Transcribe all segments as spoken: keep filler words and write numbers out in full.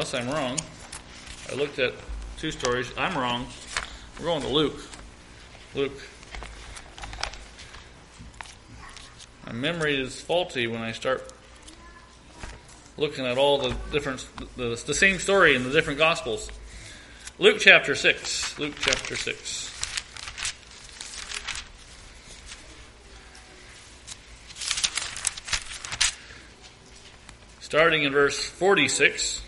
unless I'm wrong. I looked at two stories. I'm wrong. We're going to Luke. Luke. My memory is faulty when I start looking at all the different, the, the same story in the different Gospels. Luke chapter six. Luke chapter six. Starting in verse forty-six.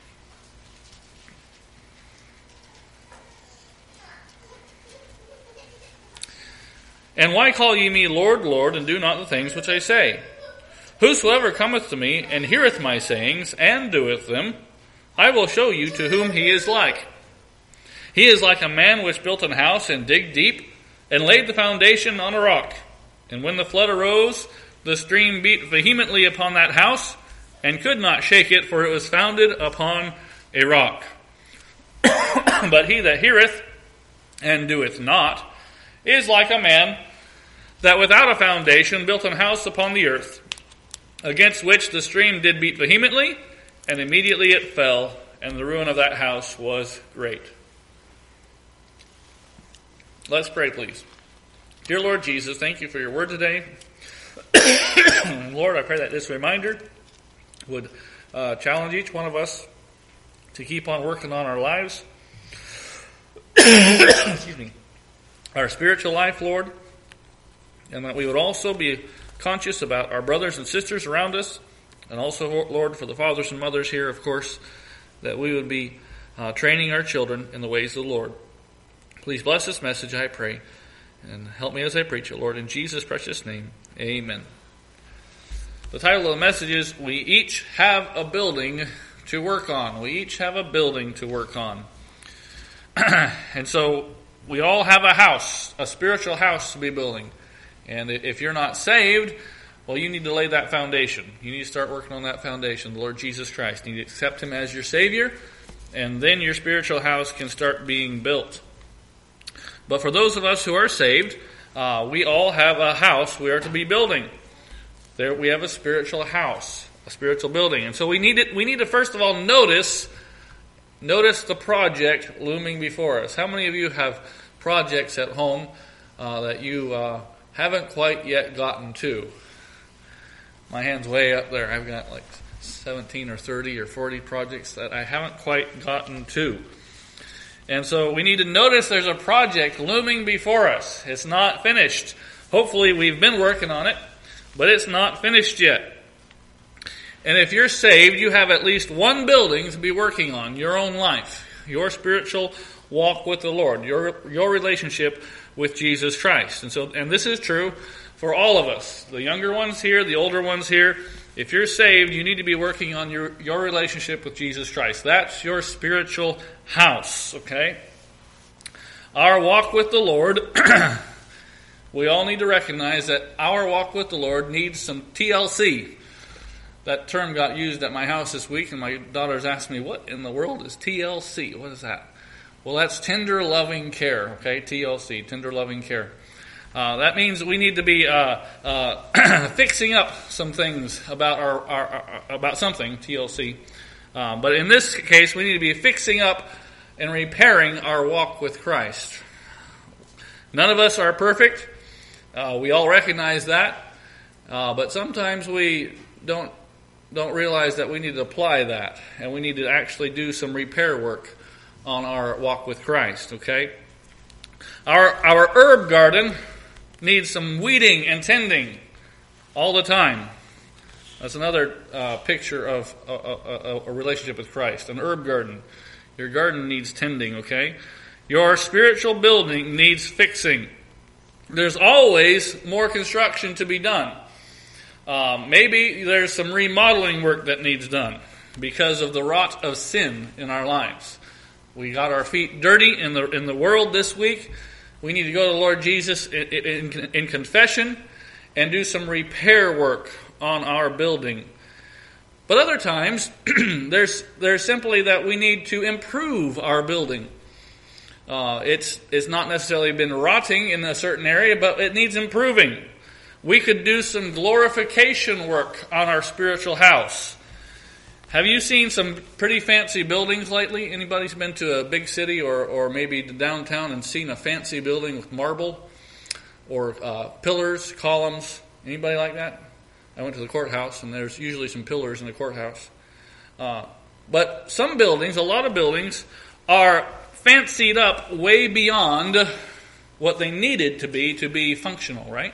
And why call ye me Lord, Lord, and do not the things which I say? Whosoever cometh to me, and heareth my sayings, and doeth them, I will show you to whom he is like. He is like a man which built an house, and digged deep, and laid the foundation on a rock. And when the flood arose, the stream beat vehemently upon that house, and could not shake it, for it was founded upon a rock. But he that heareth, and doeth not, is like a man that without a foundation built an house upon the earth, against which the stream did beat vehemently, and immediately it fell, and the ruin of that house was great. Let's pray, please. Dear Lord Jesus, thank you for your word today. Lord, I pray that this reminder would uh, challenge each one of us to keep on working on our lives. Excuse me. Our spiritual life, Lord, and that we would also be conscious about our brothers and sisters around us, and also, Lord, for the fathers and mothers here, of course, that we would be uh, training our children in the ways of the Lord. Please bless this message, I pray, and help me as I preach it, Lord, in Jesus' precious name, amen. The title of the message is, We Each Have a Building to Work On. We each have a building to work on. And so, we all have a house, a spiritual house to be building. And if you're not saved, well, you need to lay that foundation. You need to start working on that foundation, the Lord Jesus Christ. You need to accept Him as your Savior, and then your spiritual house can start being built. But for those of us who are saved, uh, we all have a house we are to be building. There, we have a spiritual house, a spiritual building. And so we need it, we need to first of all notice Notice the project looming before us. How many of you have projects at home uh, that you uh, haven't quite yet gotten to? My hand's way up there. I've got like seventeen or thirty or forty projects that I haven't quite gotten to. And so we need to notice there's a project looming before us. It's not finished. Hopefully we've been working on it, but it's not finished yet. And if you're saved, you have at least one building to be working on, your own life, your spiritual walk with the Lord, your your relationship with Jesus Christ. And so, and this is true for all of us, the younger ones here, the older ones here. If you're saved, you need to be working on your, your relationship with Jesus Christ. That's your spiritual house, okay? Our walk with the Lord, we all need to recognize that our walk with the Lord needs some T L C. That term got used at my house this week, and my daughters asked me, what in the world is T L C? What is that? Well, that's tender loving care, okay? T L C, tender loving care. Uh, that means we need to be uh, uh, fixing up some things about our, our, our about something, T L C. Um, but in this case, we need to be fixing up and repairing our walk with Christ. None of us are perfect. Uh, we all recognize that. Uh, but sometimes we don't don't realize that we need to apply that, and we need to actually do some repair work on our walk with Christ, okay? Our our herb garden needs some weeding and tending all the time. That's another uh, picture of a, a, a relationship with Christ, an herb garden. Your garden needs tending, okay? Your spiritual building needs fixing. There's always more construction to be done. Um, maybe there's some remodeling work that needs done because of the rot of sin in our lives. We got our feet dirty in the in the world this week. We need to go to the Lord Jesus in, in, in confession and do some repair work on our building. But other times, there's there's simply that we need to improve our building. Uh, it's it's not necessarily been rotting in a certain area, but it needs improving. We could do some glorification work on our spiritual house. Have you seen some pretty fancy buildings lately? Anybody's been to a big city or, or maybe to downtown and seen a fancy building with marble or uh, pillars, columns? Anybody like that? I went to the courthouse, and there's usually some pillars in the courthouse. Uh, but some buildings, a lot of buildings, are fancied up way beyond what they needed to be to be functional, right?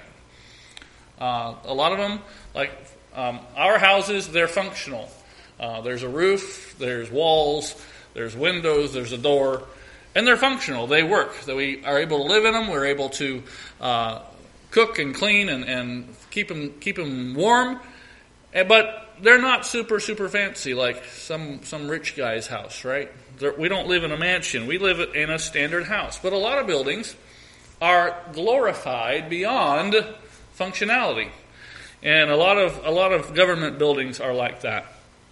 Uh, a lot of them, like um, our houses, they're functional. Uh, there's a roof, there's walls, there's windows, there's a door, and they're functional. They work. That we are able to live in them. We're able to uh, cook and clean and, and keep them keep them warm. But they're not super super fancy like some some rich guy's house, right? They're, we don't live in a mansion. We live in a standard house. But a lot of buildings are glorified beyond functionality, and a lot of a lot of government buildings are like that.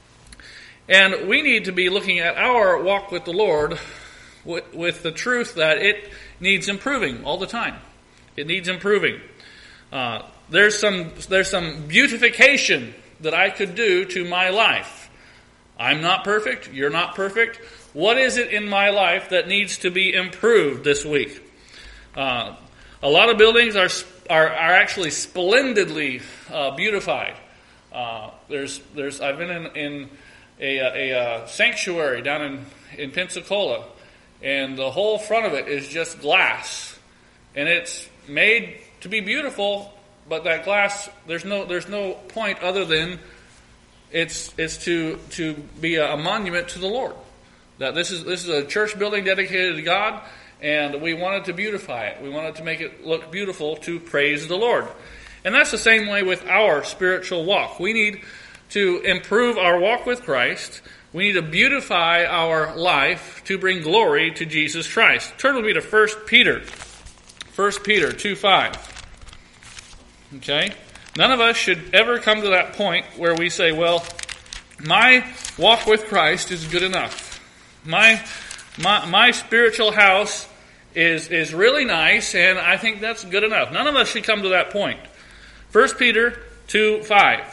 And we need to be looking at our walk with the Lord with, with the truth that it needs improving all the time. It needs improving. Uh, there's some there's some beautification that I could do to my life. I'm not perfect. You're not perfect. What is it in my life that needs to be improved this week? Uh, a lot of buildings are are, are actually splendidly uh, beautified. Uh, there's there's I've been in, in a, a, a sanctuary down in, in Pensacola, and the whole front of it is just glass, and it's made to be beautiful. But that glass, there's no there's no point other than it's it's to to be a, a monument to the Lord. That this is this is a church building dedicated to God, and we wanted to beautify it. We wanted to make it look beautiful to praise the Lord. And that's the same way with our spiritual walk. We need to improve our walk with Christ. We need to beautify our life to bring glory to Jesus Christ. Turn with me to First Peter. First Peter two five. Okay? None of us should ever come to that point where we say, well, my walk with Christ is good enough. My my, my spiritual house is, is really nice, and I think that's good enough. None of us should come to that point. First Peter two five.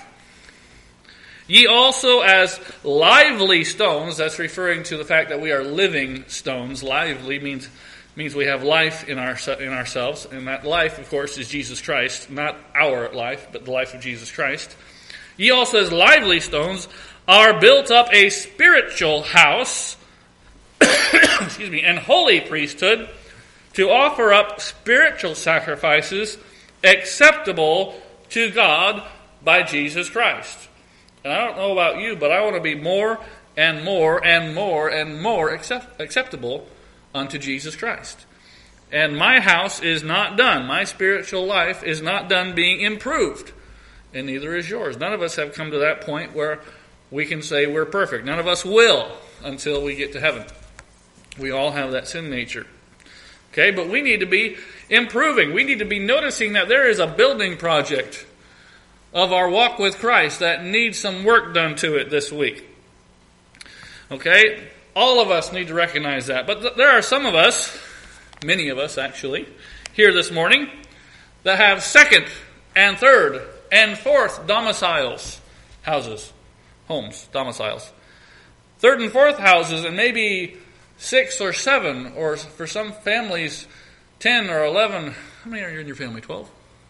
Ye also as lively stones, that's referring to the fact that we are living stones. Lively means means we have life in our in ourselves, and that life, of course, is Jesus Christ, not our life, but the life of Jesus Christ. Ye also as lively stones are built up a spiritual house, excuse me, and holy priesthood, to offer up spiritual sacrifices acceptable to God by Jesus Christ. And I don't know about you, but I want to be more and more and more and more accept, acceptable unto Jesus Christ. And my house is not done. My spiritual life is not done being improved. And neither is yours. None of us have come to that point where we can say we're perfect. None of us will until we get to heaven. We all have that sin nature. Okay, but we need to be improving. We need to be noticing that there is a building project of our walk with Christ that needs some work done to it this week. Okay? All of us need to recognize that. But th- there are some of us, many of us actually, here this morning, that have second and third and fourth domiciles, houses, homes, domiciles. Third and fourth houses, and maybe six or seven, or for some families, ten or eleven. How many are you in your family? Twelve?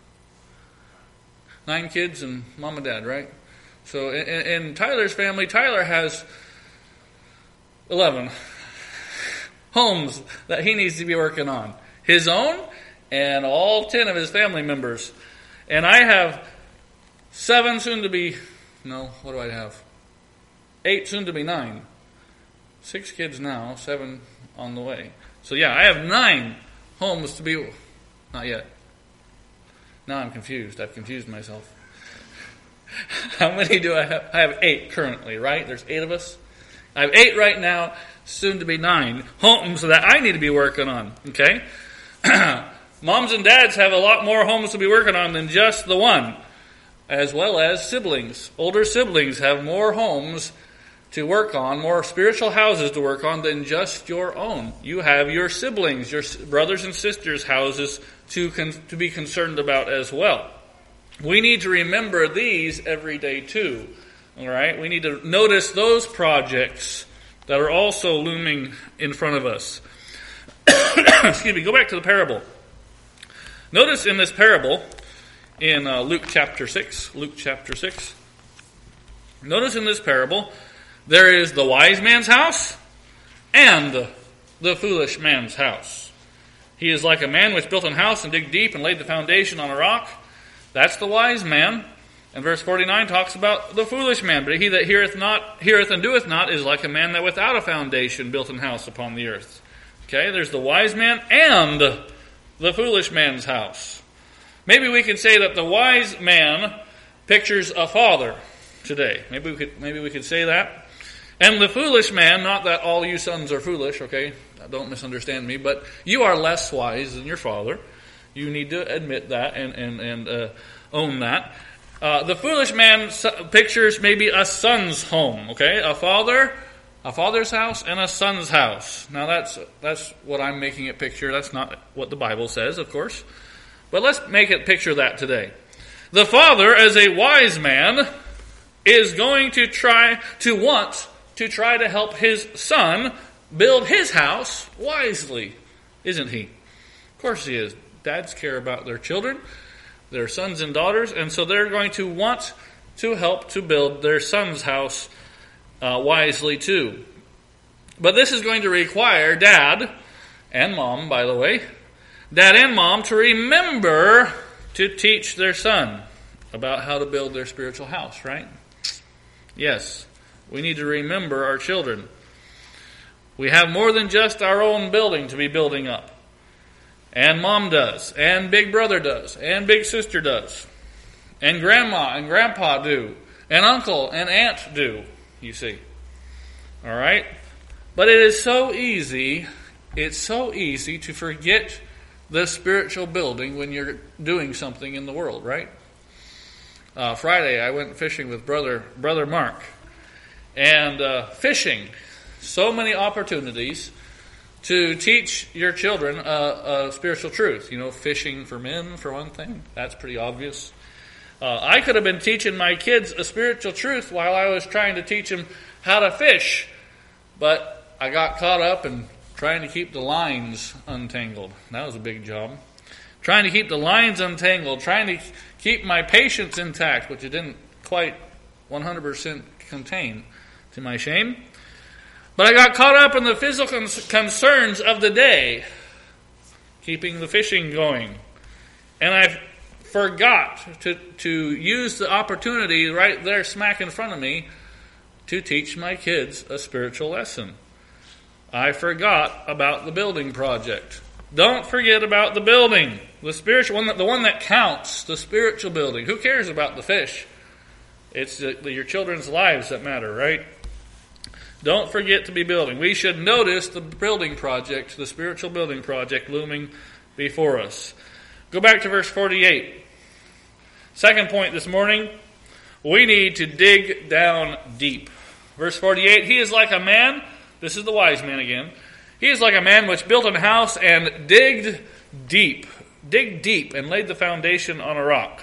Nine kids and mom and dad, right? So in, in Tyler's family, Tyler has eleven homes that he needs to be working on. His own and all ten of his family members. And I have seven, soon to be, no, what do I have? Eight, soon to be nine. Six kids now, seven on the way. So yeah, I have nine homes to be, not yet. Now I'm confused. I've confused myself. How many do I have? I have eight currently, right? There's eight of us. I have eight right now, soon to be nine homes that I need to be working on. Okay? Moms and dads have a lot more homes to be working on than just the one, as well as siblings. Older siblings have more homes to work on, more spiritual houses to work on than just your own. You have your siblings, your brothers and sisters' houses to con- to be concerned about as well. We need to remember these every day too, All right? We need to notice those projects that are also looming in front of us. Excuse me, go back to the parable. Notice in this parable, in uh, Luke chapter six, Luke chapter six, notice in this parable, there is the wise man's house and the foolish man's house. He is like a man which built an house and digged deep and laid the foundation on a rock. That's the wise man. And verse forty-nine talks about the foolish man. But he that heareth not, heareth and doeth not is like a man that without a foundation built an house upon the earth. Okay, there's the wise man and the foolish man's house. Maybe we could say that the wise man pictures a father today. Maybe we could, maybe we could say that. And the foolish man, not that all you sons are foolish, okay? Don't misunderstand me, but you are less wise than your father. You need to admit that and, and, and uh, own that. Uh, the foolish man pictures maybe a son's home, okay? A father, a father's house and a son's house. Now that's that's what I'm making it picture. That's not what the Bible says, of course. But let's make it picture that today. The father, as a wise man, is going to try to want to try to help his son build his house wisely, isn't he? Of course he is. Dads care about their children, their sons and daughters, and so they're going to want to help to build their son's house uh, wisely too. But this is going to require dad and mom, by the way, dad and mom to remember to teach their son about how to build their spiritual house, right? Yes, we need to remember our children. We have more than just our own building to be building up. And mom does, and big brother does, and big sister does, and grandma and grandpa do, and uncle and aunt do, you see. All right? But it is so easy, it's so easy to forget the spiritual building when you're doing something in the world, right? Uh, Friday I went fishing with brother brother Mark. And uh, fishing, so many opportunities to teach your children a, a spiritual truth. You know, fishing for men, for one thing. That's pretty obvious. Uh, I could have been teaching my kids a spiritual truth while I was trying to teach them how to fish. But I got caught up in trying to keep the lines untangled. That was a big job. Trying to keep the lines untangled. Trying to keep my patience intact, which it didn't quite one hundred percent contain, to my shame. But I got caught up in the physical concerns of the day, keeping the fishing going. And I forgot to, to use the opportunity right there smack in front of me to teach my kids a spiritual lesson. I forgot about the building project. Don't forget about the building. The spiritual one, the one that counts, the spiritual building. Who cares about the fish? It's the, the, your children's lives that matter, right? Don't forget to be building. We should notice the building project, the spiritual building project looming before us. Go back to verse forty-eight. Second point this morning, we need to dig down deep. Verse forty-eight, he is like a man, this is the wise man again, he is like a man which built an house and digged deep, dig deep and laid the foundation on a rock.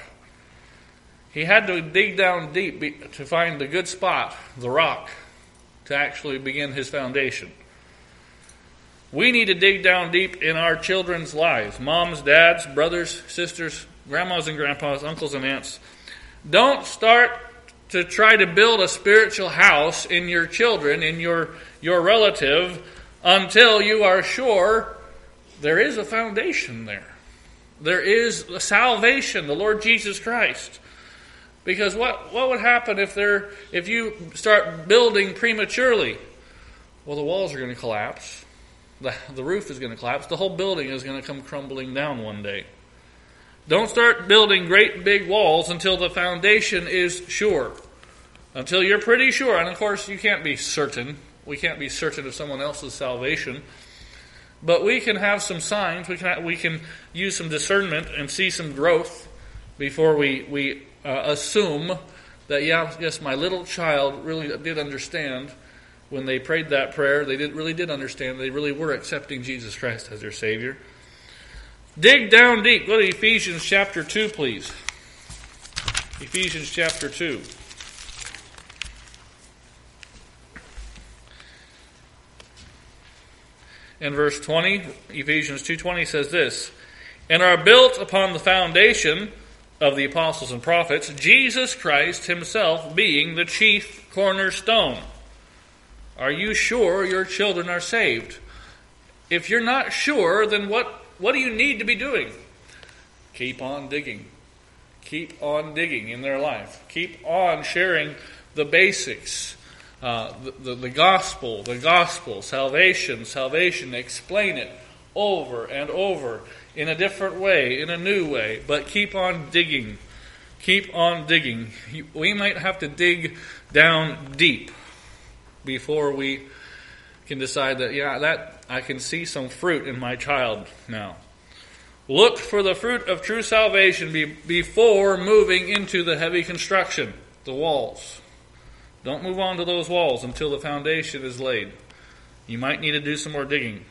He had to dig down deep to find the good spot, the rock, to actually begin his foundation. We need to dig down deep in our children's lives. Moms, dads, brothers, sisters, grandmas and grandpas, uncles and aunts. Don't start to try to build a spiritual house in your children, in your, your relative, until you are sure there is a foundation there. There is a salvation, the Lord Jesus Christ. Because what, what would happen if there if you start building prematurely? Well, the walls are going to collapse. The, the roof is going to collapse. The whole building is going to come crumbling down one day. Don't start building great big walls until the foundation is sure. Until you're pretty sure. And of course, you can't be certain. We can't be certain of someone else's salvation. But we can have some signs. We can we can use some discernment and see some growth before we... we Uh, assume that, yeah, yes, my little child really did understand when they prayed that prayer. They did really did understand. They really were accepting Jesus Christ as their Savior. Dig down deep. Go to Ephesians chapter two, please. Ephesians chapter two. in verse twenty, Ephesians two twenty says this, and are built upon the foundation of the apostles and prophets, Jesus Christ himself being the chief cornerstone. Are you sure your children are saved? If you're not sure, then what, what do you need to be doing? Keep on digging. Keep on digging in their life. Keep on sharing the basics. Uh, the, the, the gospel, the gospel, salvation, salvation. Explain it over and over in a different way, in a new way. But keep on digging. Keep on digging. We might have to dig down deep before we can decide that, yeah, that I can see some fruit in my child now. Look for the fruit of true salvation be, before moving into the heavy construction, the walls. Don't move on to those walls until the foundation is laid. You might need to do some more digging.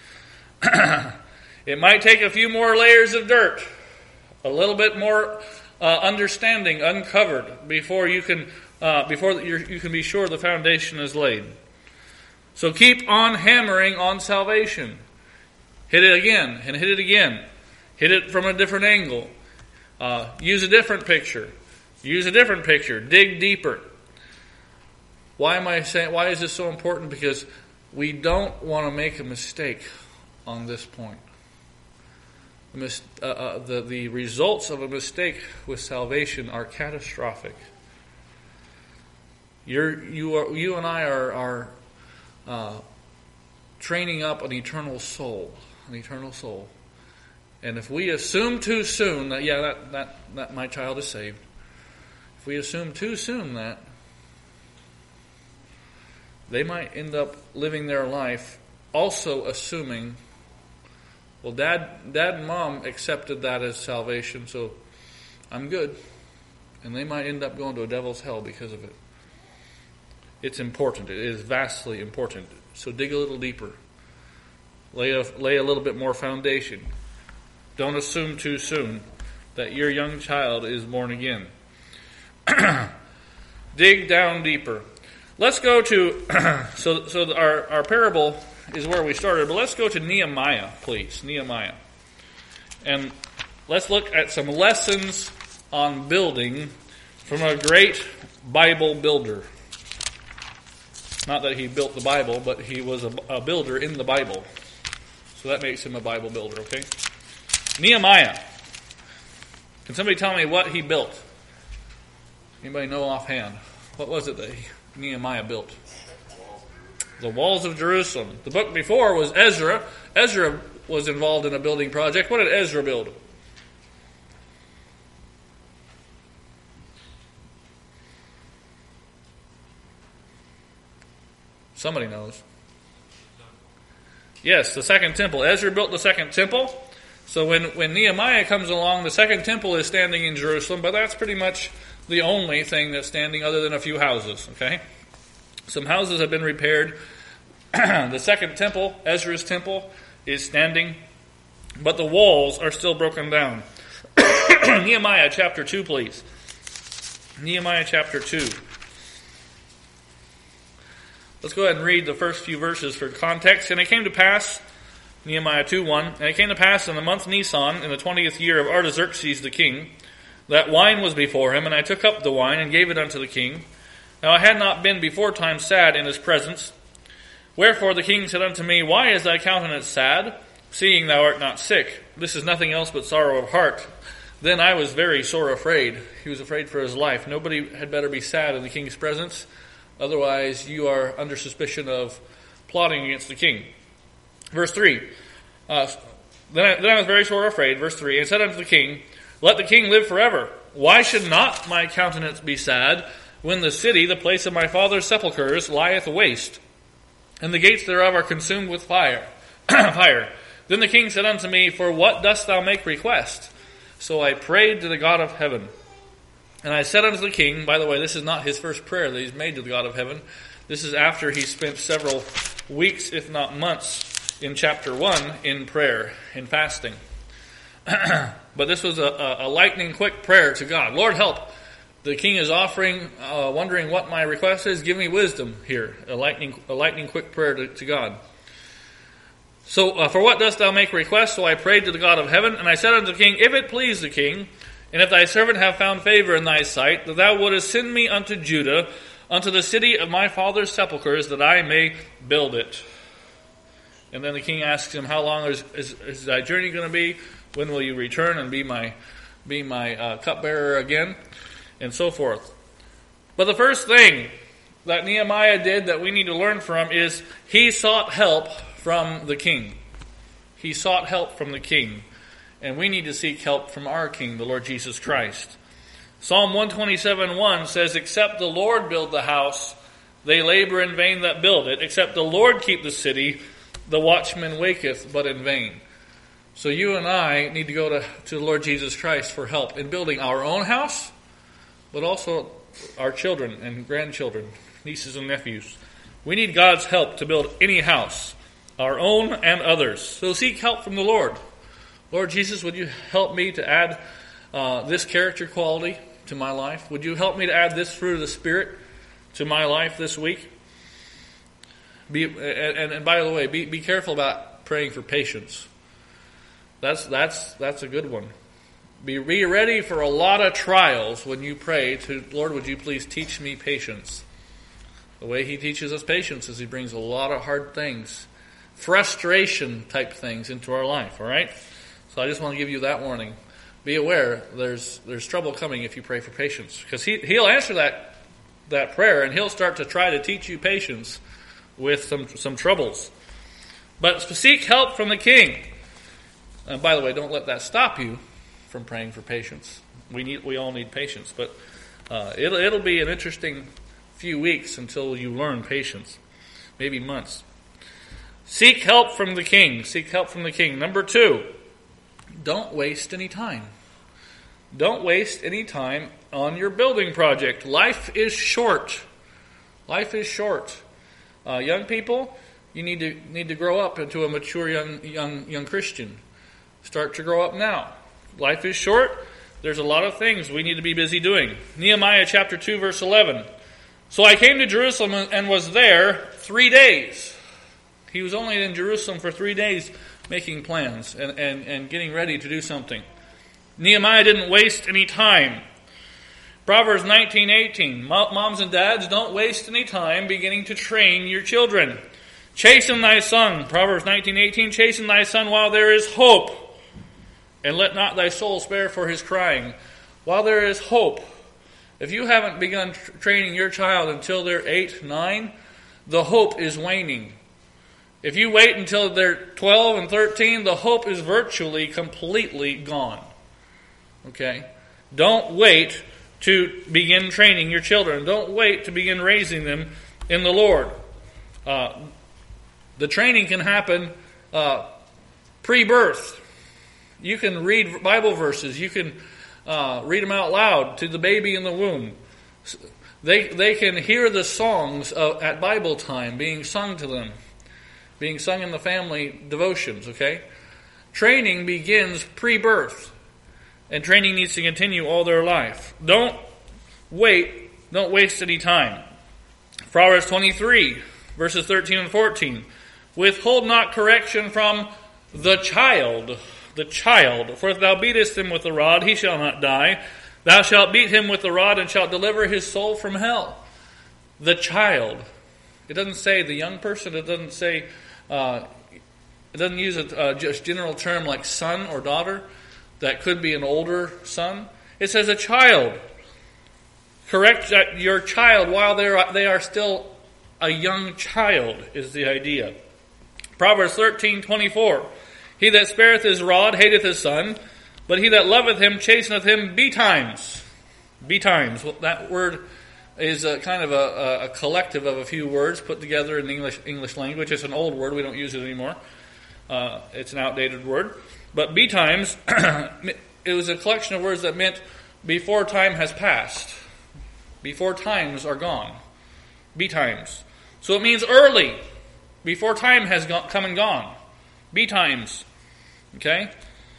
It might take a few more layers of dirt, a little bit more uh, understanding uncovered before you can uh, before you're, you can be sure the foundation is laid. So keep on hammering on salvation. Hit it again and hit it again. Hit it from a different angle. Uh, use a different picture. Use a different picture. Dig deeper. Why am I saying? Why is this so important? Because we don't want to make a mistake on this point. The, mis- uh, uh, the, the results of a mistake with salvation are catastrophic. You're, you are, you and I are, are uh, training up an eternal soul, an eternal soul. And if we assume too soon that yeah, that that, that my child is saved, if we assume too soon that, they might end up living their life also assuming, well, dad, dad and mom accepted that as salvation, so I'm good. And they might end up going to a devil's hell because of it. It's important. It is vastly important. So dig a little deeper. Lay a, lay a little bit more foundation. Don't assume too soon that your young child is born again. Dig down deeper. Let's go to, so so our, our parable is where we started, but let's go to Nehemiah, please. Nehemiah. And let's look at some lessons on building from a great Bible builder. Not that he built the Bible, but he was a, a builder in the Bible. So that makes him a Bible builder, okay? Nehemiah. Can somebody tell me what he built? Anybody know offhand? What was it that he, Nehemiah built? The walls of Jerusalem. The book before was Ezra. Ezra was involved in a building project. What did Ezra build? Somebody knows. Yes, the second temple. Ezra built the second temple. So when, when Nehemiah comes along, the second temple is standing in Jerusalem, but that's pretty much the only thing that's standing other than a few houses, okay? Some houses have been repaired. The second temple, Ezra's temple, is standing, but the walls are still broken down. Nehemiah chapter two, please. Nehemiah chapter two. Let's go ahead and read the first few verses for context. And it came to pass, Nehemiah two one, and it came to pass in the month Nisan, in the twentieth year of Artaxerxes the king, that wine was before him, and I took up the wine and gave it unto the king. Now I had not been before time sad in his presence. Wherefore the king said unto me, Why is thy countenance sad, seeing thou art not sick? This is nothing else but sorrow of heart. Then I was very sore afraid. He was afraid for his life. Nobody had better be sad in the king's presence. Otherwise you are under suspicion of plotting against the king. Verse three. Uh, then, I, then I was very sore afraid. Verse three. And said unto the king, Let the king live forever. Why should not my countenance be sad, when the city, the place of my father's sepulchres, lieth waste, and the gates thereof are consumed with fire? fire. Then the king said unto me, For what dost thou make request? So I prayed to the God of heaven. And I said unto the king, by the way, this is not his first prayer that he's made to the God of heaven. This is after he spent several weeks, if not months, in chapter one in prayer, in fasting. But this was a, a, a lightning quick prayer to God. Lord, help. The king is offering, uh, wondering what my request is. Give me wisdom here. A lightning, a lightning quick prayer to, to God. So, uh, for what dost thou make request? So I prayed to the God of heaven, and I said unto the king, if it please the king, and if thy servant have found favor in thy sight, that thou wouldest send me unto Judah, unto the city of my father's sepulchres, that I may build it. And then the king asks him, how long is, is, is thy journey going to be? When will you return and be my, be my uh, cupbearer again? And so forth. But the first thing that Nehemiah did that we need to learn from is he sought help from the king. He sought help from the king. And we need to seek help from our king, the Lord Jesus Christ. Psalm one twenty-seven one says, except the Lord build the house, they labor in vain that build it. Except the Lord keep the city, the watchman waketh but in vain. So you and I need to go to, to the Lord Jesus Christ for help in building our own house, but also our children and grandchildren, nieces and nephews. We need God's help to build any house, our own and others. So seek help from the Lord. Lord Jesus, would you help me to add uh, this character quality to my life? Would you help me to add this fruit of the Spirit to my life this week? Be, and, and by the way, be, be careful about praying for patience. That's that's that's a good one. Be, be ready for a lot of trials when you pray to, Lord, would you please teach me patience? The way he teaches us patience is he brings a lot of hard things, frustration type things into our life, all right? So I just want to give you that warning. Be aware there's there's trouble coming if you pray for patience. Because he, he'll answer that that prayer and he'll start to try to teach you patience with some, some troubles. But seek help from the king. And by the way, don't let that stop you from praying for patience. We need we all need patience. But uh, it'll, it'll be an interesting few weeks until you learn patience. Maybe months. Seek help from the king. Seek help from the king. Number two, don't waste any time. Don't waste any time on your building project. Life is short. Life is short. Uh, young people, you need to need to grow up into a mature young young young Christian. Start to grow up now. Life is short. There's a lot of things we need to be busy doing. Nehemiah chapter two, verse eleven. So I came to Jerusalem and was there three days. He was only in Jerusalem for three days making plans and, and, and getting ready to do something. Nehemiah didn't waste any time. Proverbs nineteen eighteen. Moms and dads, don't waste any time beginning to train your children. Chasten thy son. Proverbs nineteen eighteen. Chasten thy son while there is hope, and let not thy soul spare for his crying. While there is hope. If you haven't begun tr- training your child until they're eight, nine, the hope is waning. If you wait until they're twelve and thirteen, the hope is virtually completely gone. Okay? Don't wait to begin training your children. Don't wait to begin raising them in the Lord. Uh, the training can happen uh, pre-birth. You can read Bible verses. You can uh, read them out loud to the baby in the womb. They they can hear the songs of, at Bible time being sung to them, being sung in the family devotions. Okay, training begins pre-birth, and training needs to continue all their life. Don't wait. Don't waste any time. Proverbs twenty-three, verses thirteen and fourteen. Withhold not correction from the child. The child. For if thou beatest him with the rod, he shall not die. Thou shalt beat him with the rod, and shalt deliver his soul from hell. The child. It doesn't say the young person. It doesn't say, uh, it doesn't use a, a just general term like son or daughter. That could be an older son. It says a child. Correct your child while they are, they are still a young child is the idea. Proverbs thirteen twenty-four. He that spareth his rod hateth his son, but he that loveth him chasteneth him betimes. Betimes. Well, that word is a kind of a, a collective of a few words put together in the English English language. It's an old word. We don't use it anymore. Uh, it's an outdated word. But betimes, it was a collection of words that meant before time has passed. Before times are gone. Betimes. So it means early. Before time has gone, come and gone. Betimes. Okay?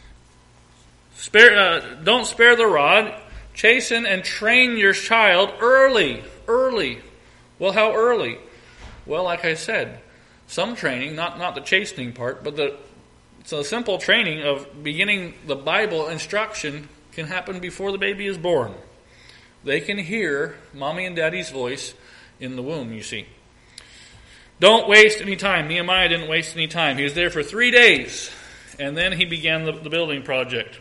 Spare, uh, don't spare the rod. Chasten and train your child early. Early. Well, how early? Well, like I said, some training, not, not the chastening part, but the so simple training of beginning the Bible instruction can happen before the baby is born. They can hear mommy and daddy's voice in the womb, you see. Don't waste any time. Nehemiah didn't waste any time. He was there for three days, and then he began the, the building project.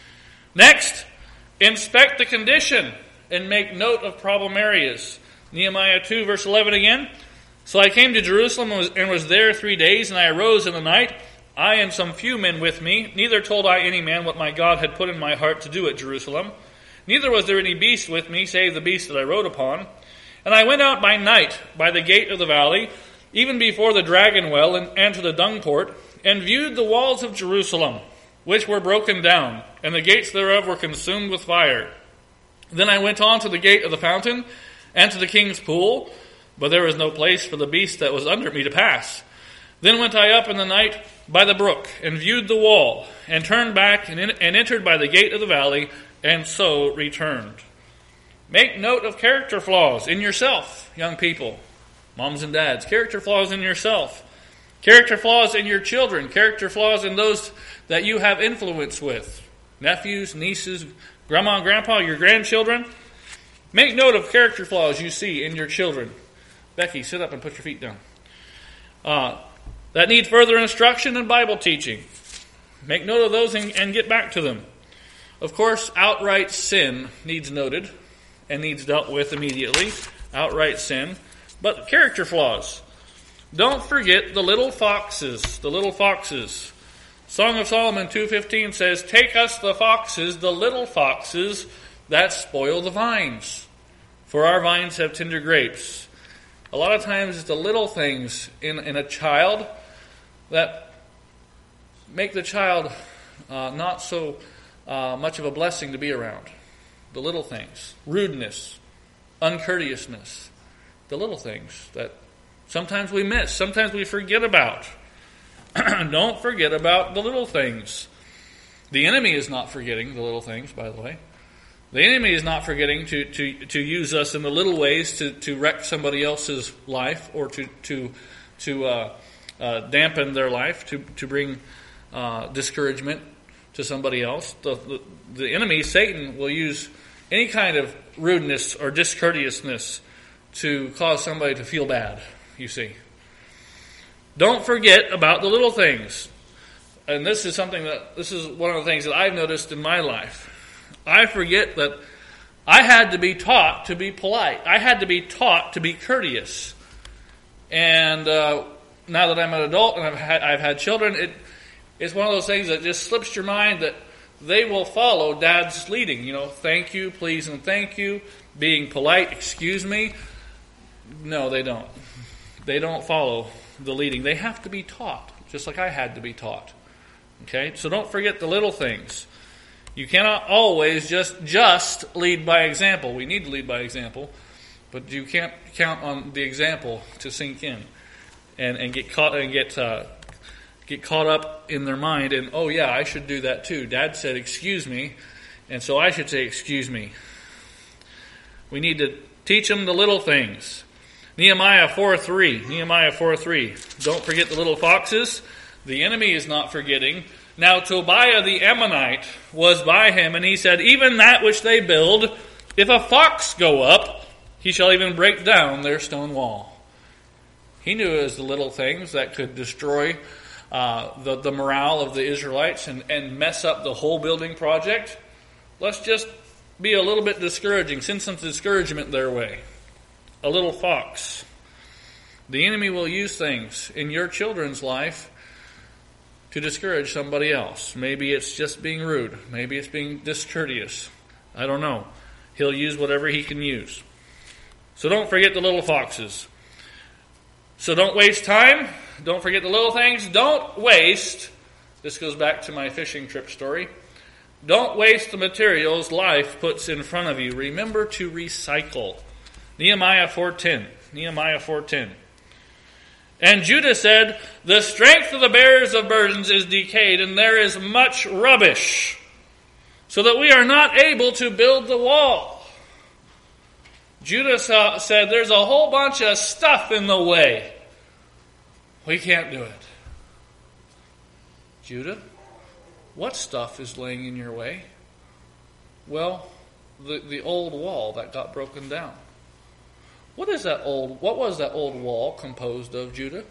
Next, inspect the condition and make note of problem areas. Nehemiah two, verse eleven again. So I came to Jerusalem and was, and was there three days, and I arose in the night, I and some few men with me. Neither told I any man what my God had put in my heart to do at Jerusalem. Neither was there any beast with me, save the beast that I rode upon. And I went out by night by the gate of the valley, even before the dragon well, and, and to the dung port, and viewed the walls of Jerusalem, which were broken down, and the gates thereof were consumed with fire. Then I went on to the gate of the fountain, and to the king's pool, but there was no place for the beast that was under me to pass. Then went I up in the night by the brook, and viewed the wall, and turned back, and, in, and entered by the gate of the valley, and so returned. Make note of character flaws in yourself, young people, moms and dads. Character flaws in yourself. Character flaws in your children. Character flaws in those that you have influence with. Nephews, nieces, grandma and grandpa, your grandchildren. Make note of character flaws you see in your children. Becky, sit up and put your feet down. Uh, that need further instruction and Bible teaching. Make note of those and, and get back to them. Of course, outright sin needs noted and needs dealt with immediately. Outright sin. But character flaws. Don't forget the little foxes. The little foxes. Song of Solomon two fifteen says, take us the foxes, the little foxes, that spoil the vines. For our vines have tender grapes. A lot of times it's the little things in, in a child that make the child uh, not so uh, much of a blessing to be around. The little things. Rudeness. Uncourteousness. The little things that sometimes we miss. Sometimes we forget about. Don't forget about the little things. The enemy is not forgetting the little things, by the way. The enemy is not forgetting to, to, to use us in the little ways to, to wreck somebody else's life or to to to uh, uh, dampen their life, to to bring uh, discouragement to somebody else. The, the, the enemy, Satan, will use any kind of rudeness or discourteousness to cause somebody to feel bad, you see. Don't forget about the little things. And this is something that, this is one of the things that I've noticed in my life. I forget that I had to be taught to be polite. I had to be taught to be courteous. And uh, now that I'm an adult and I've had, I've had children, it, it's one of those things that just slips your mind that they will follow Dad's leading. You know, thank you, please, and thank you. Being polite, excuse me. No, they don't. They don't follow the leading. They have to be taught, just like I had to be taught. Okay, so don't forget the little things. You cannot always just just lead by example. We need to lead by example, but you can't count on the example to sink in and, and get caught and get uh, get caught up in their mind. And oh yeah, I should do that too. Dad said excuse me, and so I should say excuse me. We need to teach them the little things. Nehemiah four three. Nehemiah four three. Don't forget the little foxes. The enemy is not forgetting. Now Tobiah the Ammonite was by him, and he said, even that which they build, if a fox go up, he shall even break down their stone wall. He knew it was the little things that could destroy uh, the, the morale of the Israelites and, and mess up the whole building project. Let's just be a little bit discouraging, send some discouragement their way. A little fox. The enemy will use things in your children's life to discourage somebody else. Maybe it's just being rude. Maybe it's being discourteous. I don't know. He'll use whatever he can use. So don't forget the little foxes. So don't waste time. Don't forget the little things. Don't waste, this goes back to my fishing trip story. Don't waste the materials life puts in front of you. Remember to recycle. Nehemiah four ten. Nehemiah four ten. And Judah said, the strength of the bearers of burdens is decayed, and there is much rubbish, so that we are not able to build the wall. Judah said, there's a whole bunch of stuff in the way. We can't do it. Judah, what stuff is laying in your way? Well, the, the old wall that got broken down. What is that old, what was that old wall composed of, Judah?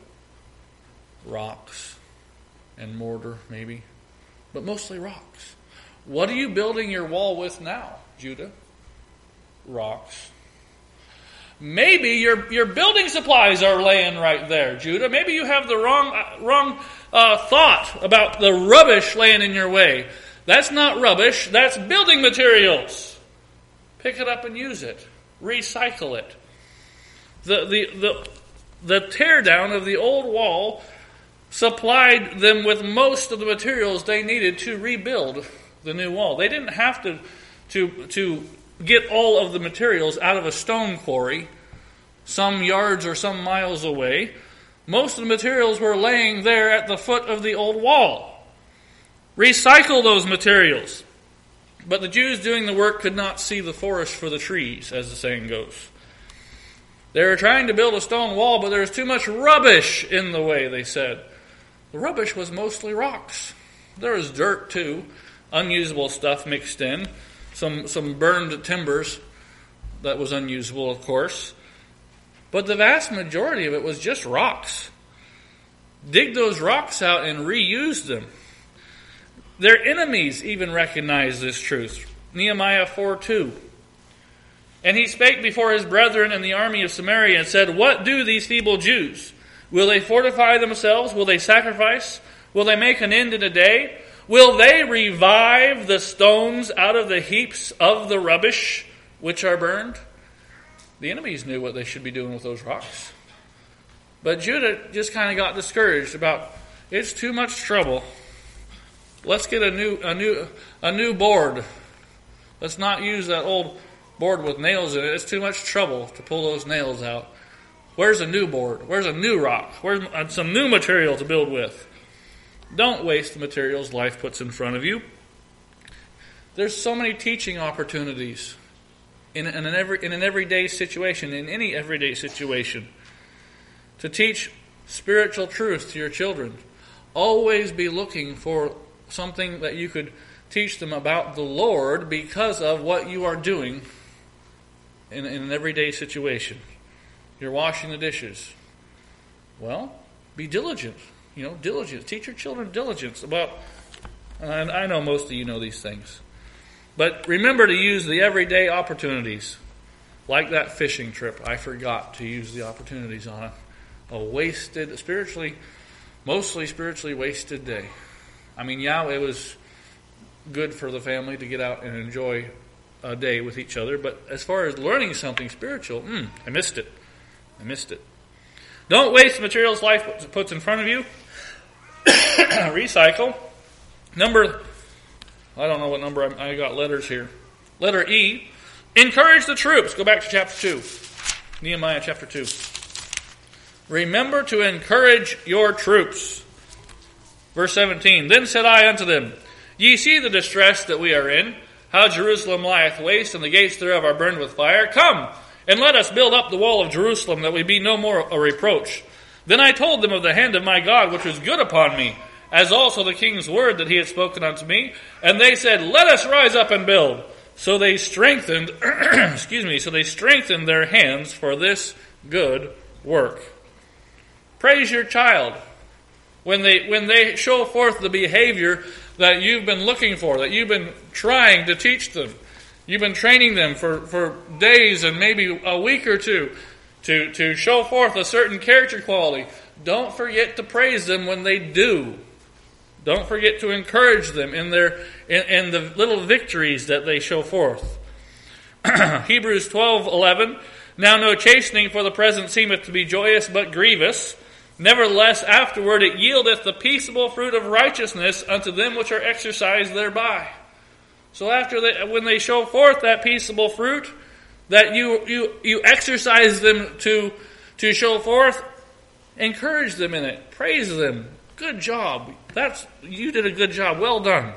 Rocks and mortar, maybe, but mostly rocks. What are you building your wall with now, Judah? Rocks. Maybe your your building supplies are laying right there, Judah. Maybe you have the wrong uh, wrong uh, thought about the rubbish laying in your way. That's not rubbish. That's building materials. Pick it up and use it. Recycle it. The the the the teardown of the old wall supplied them with most of the materials they needed to rebuild the new wall. They didn't have to to to get all of the materials out of a stone quarry some yards or some miles away. Most of the materials were laying there at the foot of the old wall. Recycle those materials. But the Jews doing the work could not see the forest for the trees, as the saying goes. They were trying to build a stone wall, but there was too much rubbish in the way, they said. The rubbish was mostly rocks. There was dirt too, unusable stuff mixed in. Some some burned timbers that was unusable, of course. But the vast majority of it was just rocks. Dig those rocks out and reuse them. Their enemies even recognized this truth. Nehemiah four two. And he spake before his brethren in the army of Samaria and said, What do these feeble Jews? Will they fortify themselves? Will they sacrifice? Will they make an end in a day? Will they revive the stones out of the heaps of the rubbish which are burned? The enemies knew what they should be doing with those rocks. But Judah just kind of got discouraged about, it's too much trouble. Let's get a new a new a new board. Let's not use that old board with nails in it. It's too much trouble to pull those nails out. Where's a new board? Where's a new rock? Where's some new material to build with? Don't waste the materials life puts in front of you. There's so many teaching opportunities in, in, an, every, in an everyday situation, in any everyday situation, to teach spiritual truth to your children. Always be looking for something that you could teach them about the Lord because of what you are doing in, in an everyday situation. You're washing the dishes. Well, be diligent. You know, diligence. Teach your children diligence about, and I know most of you know these things. But remember to use the everyday opportunities. Like that fishing trip. I forgot to use the opportunities on it. A wasted, spiritually, mostly spiritually wasted day. I mean, yeah, it was good for the family to get out and enjoy a day with each other. But as far as learning something spiritual, mm, I missed it. I missed it. Don't waste the materials life puts in front of you. Recycle. Number, I don't know what number I'm, I got letters here. Letter E. Encourage the troops. Go back to chapter two. Nehemiah chapter two. Remember to encourage your troops. Verse seventeen. Then said I unto them, Ye see the distress that we are in, how Jerusalem lieth waste, and the gates thereof are burned with fire. Come, and let us build up the wall of Jerusalem, that we be no more a reproach. Then I told them of the hand of my God, which was good upon me, as also the king's word that he had spoken unto me. And they said, Let us rise up and build. So they strengthened, excuse me, so they strengthened their hands for this good work. Praise your child when they when they show forth the behavior that you've been looking for, that you've been trying to teach them. You've been training them for, for days and maybe a week or two to, to show forth a certain character quality. Don't forget to praise them when they do. Don't forget to encourage them in their in, in the little victories that they show forth. Hebrews twelve eleven. Now no chastening for the present seemeth to be joyous, but grievous. Nevertheless, afterward it yieldeth the peaceable fruit of righteousness unto them which are exercised thereby. So after they, when they show forth that peaceable fruit, that you you you exercise them to to show forth, encourage them in it, praise them. Good job. That's you did a good job. Well done.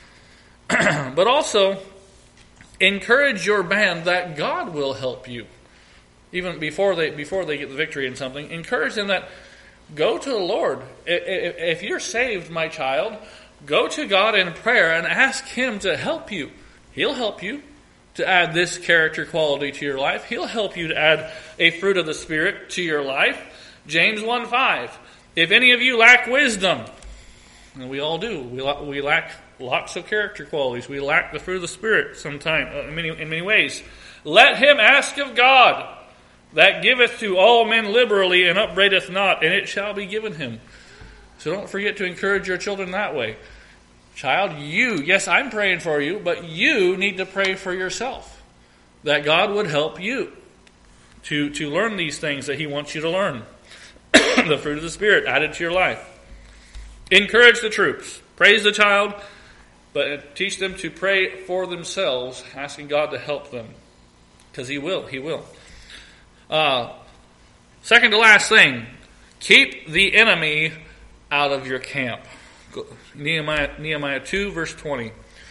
But also encourage your band that God will help you. Even before they before they get the victory in something, encourage them that go to the Lord. If you're saved, my child, go to God in prayer and ask Him to help you. He'll help you to add this character quality to your life. He'll help you to add a fruit of the Spirit to your life. James one five. If any of you lack wisdom, and we all do, we, we lack lots of character qualities. We lack the fruit of the Spirit sometimes, uh, in, many, in many ways. Let him ask of God, that giveth to all men liberally and upbraideth not, and it shall be given him. So don't forget to encourage your children that way. Child, you, yes, I'm praying for you, but you need to pray for yourself. That God would help you to, to learn these things that He wants you to learn. The fruit of the Spirit added to your life. Encourage the troops. Praise the child, but teach them to pray for themselves, asking God to help them. Because He will. He will. Uh, second to last thing, keep the enemy out of your camp. Nehemiah, Nehemiah two, verse twenty.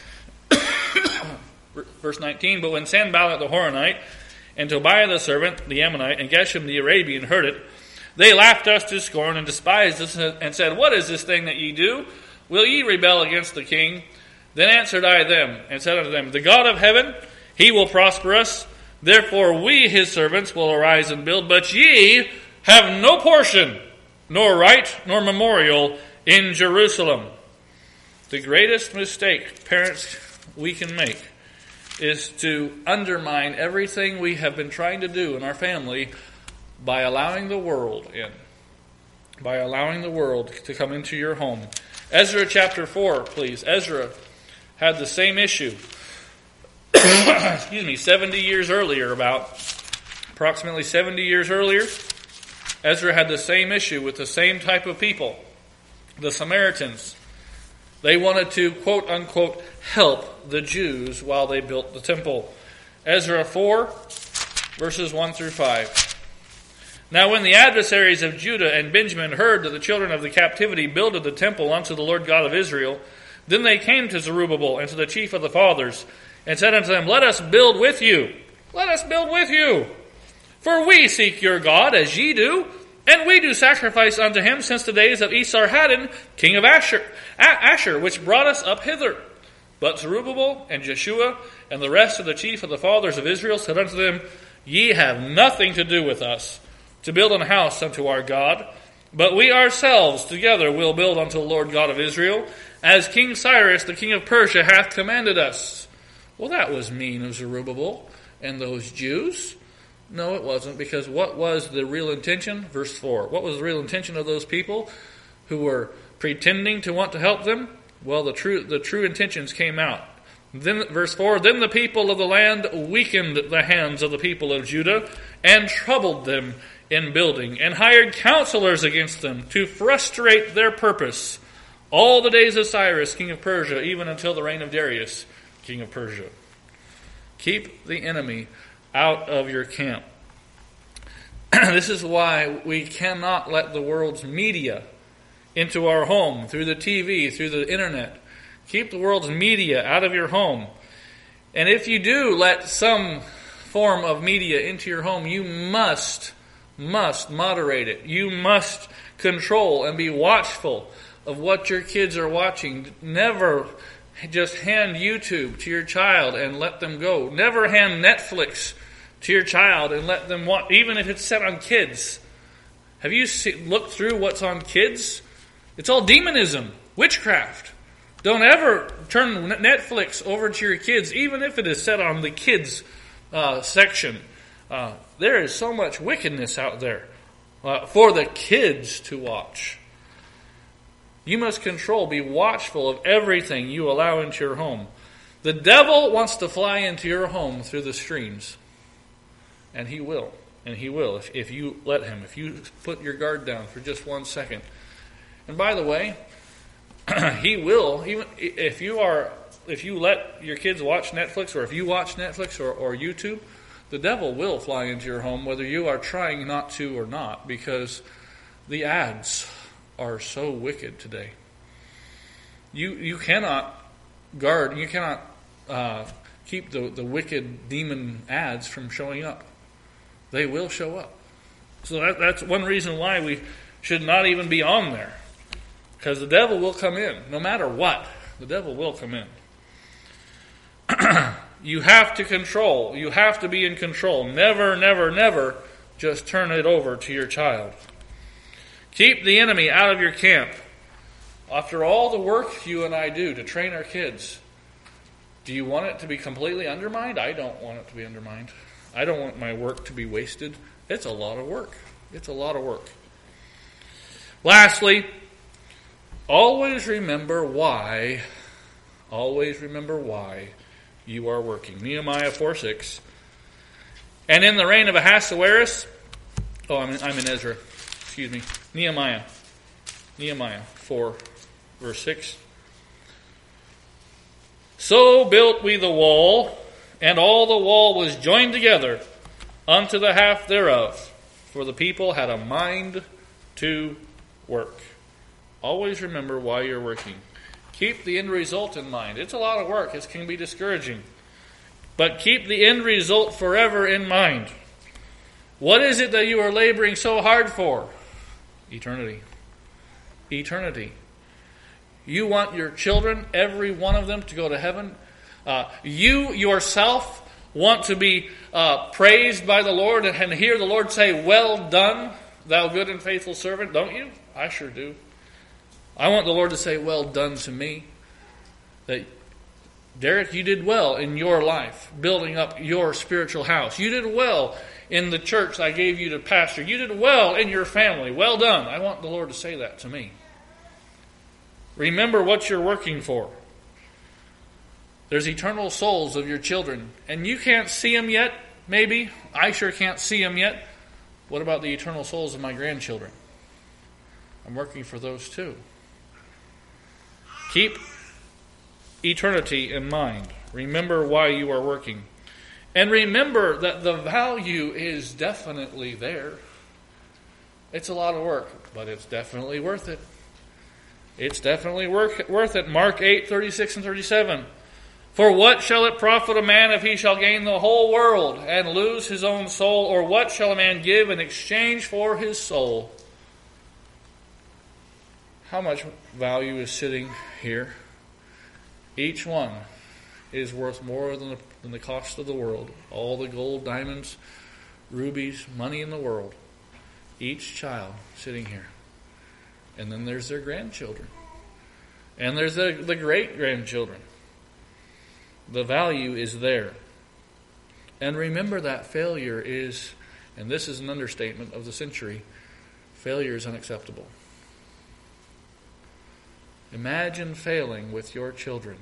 Verse nineteen, but when Sanballat the Horonite, and Tobiah the servant, the Ammonite, and Geshem the Arabian heard it, they laughed us to scorn and despised us, and said, What is this thing that ye do? Will ye rebel against the king? Then answered I them, and said unto them, The God of heaven, He will prosper us. Therefore we, His servants, will arise and build, but ye have no portion, nor right, nor memorial in Jerusalem. The greatest mistake, parents, we can make is to undermine everything we have been trying to do in our family by allowing the world in. By allowing the world to come into your home. Ezra chapter four, please. Ezra had the same issue. Excuse me, seventy years earlier, about approximately seventy years earlier, Ezra had the same issue with the same type of people. The Samaritans. They wanted to, quote unquote, help the Jews while they built the temple. Ezra four, verses one through five. Now when the adversaries of Judah and Benjamin heard that the children of the captivity builded the temple unto the Lord God of Israel, then they came to Zerubbabel and to the chief of the fathers, and said unto them, Let us build with you. Let us build with you. For we seek your God, as ye do, and we do sacrifice unto him since the days of Esarhaddon, king of Asher, Asher, which brought us up hither. But Zerubbabel and Jeshua and the rest of the chief of the fathers of Israel said unto them, Ye have nothing to do with us, to build an house unto our God, but we ourselves together will build unto the Lord God of Israel, as King Cyrus the king of Persia hath commanded us. Well, that was mean of Zerubbabel and those Jews. No, it wasn't, because what was the real intention? Verse four. What was the real intention of those people who were pretending to want to help them? Well, the true the true intentions came out. Then, verse four, Then the people of the land weakened the hands of the people of Judah and troubled them in building, and hired counselors against them to frustrate their purpose all the days of Cyrus, king of Persia, even until the reign of Darius, king of Persia. Keep the enemy out of your camp. This is why we cannot let the world's media into our home, through the T V, through the internet. Keep the world's media out of your home. And if you do let some form of media into your home, you must, must moderate it. You must control and be watchful of what your kids are watching. Never just hand YouTube to your child and let them go. Never hand Netflix to your child and let them watch, even if it's set on kids. Have you see, looked through what's on kids? It's all demonism, witchcraft. Don't ever turn Netflix over to your kids, even if it is set on the kids uh, section. Uh, there is so much wickedness out there uh, for the kids to watch. You must control, be watchful of everything you allow into your home. The devil wants to fly into your home through the streams. And he will. And he will if, if you let him. If you put your guard down for just one second. And by the way, he will, even if you are, if you let your kids watch Netflix, or if you watch Netflix or, or YouTube, the devil will fly into your home whether you are trying not to or not, because the ads are so wicked today. You you cannot guard, you cannot uh, keep the, the wicked demon ads from showing up. They will show up. So that, that's one reason why we should not even be on there. Because the devil will come in. No matter what, the devil will come in. You have to control. You have to be in control. Never, never, never just turn it over to your child. Keep the enemy out of your camp. After all the work you and I do to train our kids, do you want it to be completely undermined? I don't want it to be undermined. I don't want my work to be wasted. It's a lot of work. It's a lot of work. Lastly, always remember why, always remember why you are working. Nehemiah four six. And in the reign of Ahasuerus, oh, I'm in, I'm in Ezra, excuse me, Nehemiah, Nehemiah four, verse six. So built we the wall, and all the wall was joined together unto the half thereof, for the people had a mind to work. Always remember why you're working. Keep the end result in mind. It's a lot of work. It can be discouraging. But keep the end result forever in mind. What is it that you are laboring so hard for? Eternity. Eternity. You want your children, every one of them, to go to heaven. Uh, you yourself want to be uh, praised by the Lord and hear the Lord say, "Well done, thou good and faithful servant," don't you? I sure do. I want the Lord to say, "Well done" to me. That, Derek, you did well in your life, building up your spiritual house. You did well in the church I gave you to pastor. You did well in your family. Well done. I want the Lord to say that to me. Remember what you're working for. There's eternal souls of your children, and you can't see them yet, maybe. I sure can't see them yet. What about the eternal souls of my grandchildren? I'm working for those too. Keep eternity in mind. Remember why you are working. And remember that the value is definitely there. It's a lot of work, but it's definitely worth it. It's definitely worth worth it. Mark eight, thirty-six and thirty-seven. For what shall it profit a man if he shall gain the whole world and lose his own soul? Or what shall a man give in exchange for his soul? How much value is sitting here? Each one is worth more than the, than the cost of the world. All the gold, diamonds, rubies, money in the world. Each child sitting here. And then there's their grandchildren. And there's the, the great-grandchildren. The value is there. And remember that failure is, and this is an understatement of the century, failure is unacceptable. Imagine failing with your children.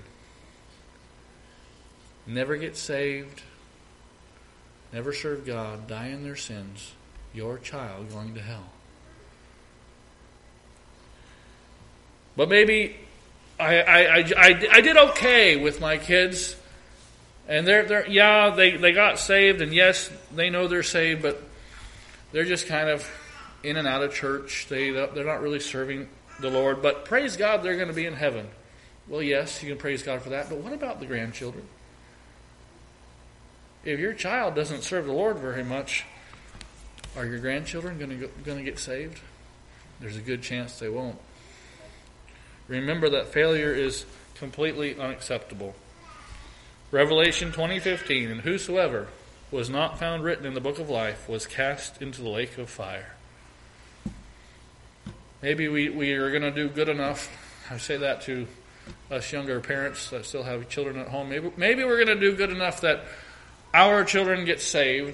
Never get saved, never serve God, die in their sins, your child going to hell. But maybe I I, I, I, I did okay with my kids. And they're, they're yeah, they, they got saved, and yes, they know they're saved, but they're just kind of in and out of church. They, they're not really serving the Lord. But praise God, they're going to be in heaven. Well, yes, you can praise God for that. But what about the grandchildren? If your child doesn't serve the Lord very much, are your grandchildren going to go, going to get saved? There's a good chance they won't. Remember that failure is completely unacceptable. Revelation twenty fifteen, and whosoever was not found written in the book of life was cast into the lake of fire. Maybe we, we are going to do good enough. I say that to us younger parents that still have children at home. Maybe, maybe we're going to do good enough that our children get saved,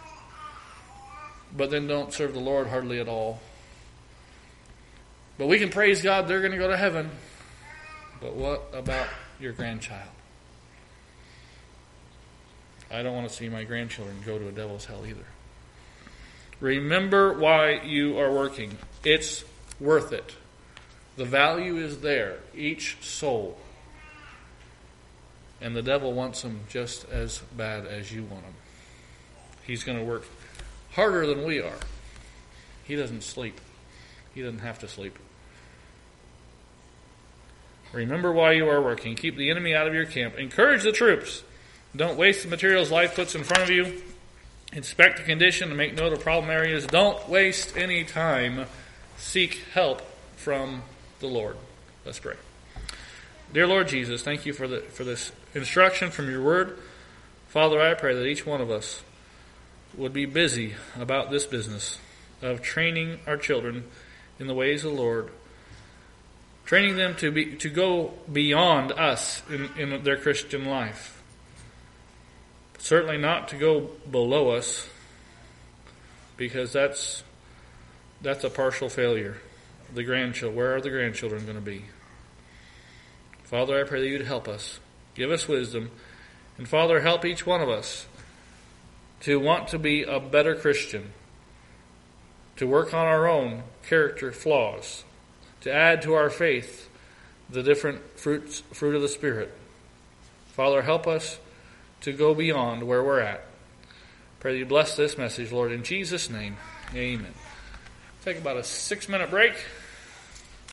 but then don't serve the Lord hardly at all. But we can praise God, they're going to go to heaven. But what about your grandchild? I don't want to see my grandchildren go to a devil's hell either. Remember why you are working. It's worth it. The value is there. Each soul. And the devil wants them just as bad as you want them. He's going to work harder than we are. He doesn't sleep. He doesn't have to sleep. Remember why you are working. Keep the enemy out of your camp. Encourage the troops. Don't waste the materials life puts in front of you. Inspect the condition and make note of problem areas. Don't waste any time seek help from the Lord. Let's pray. Dear Lord Jesus, thank you for the for this instruction from your word. Father, I pray that each one of us would be busy about this business of training our children in the ways of the Lord, training them to be to go beyond us in, in their Christian life. Certainly not to go below us, because that's that's a partial failure. The grandchildren, where are the grandchildren going to be? Father, I pray that you'd help us. Give us wisdom. And Father, help each one of us to want to be a better Christian, to work on our own character flaws, to add to our faith the different fruits, fruit of the Spirit. Father, help us to go beyond where we're at. Pray that you bless this message, Lord, in Jesus' name. Amen. Take about a six-minute break.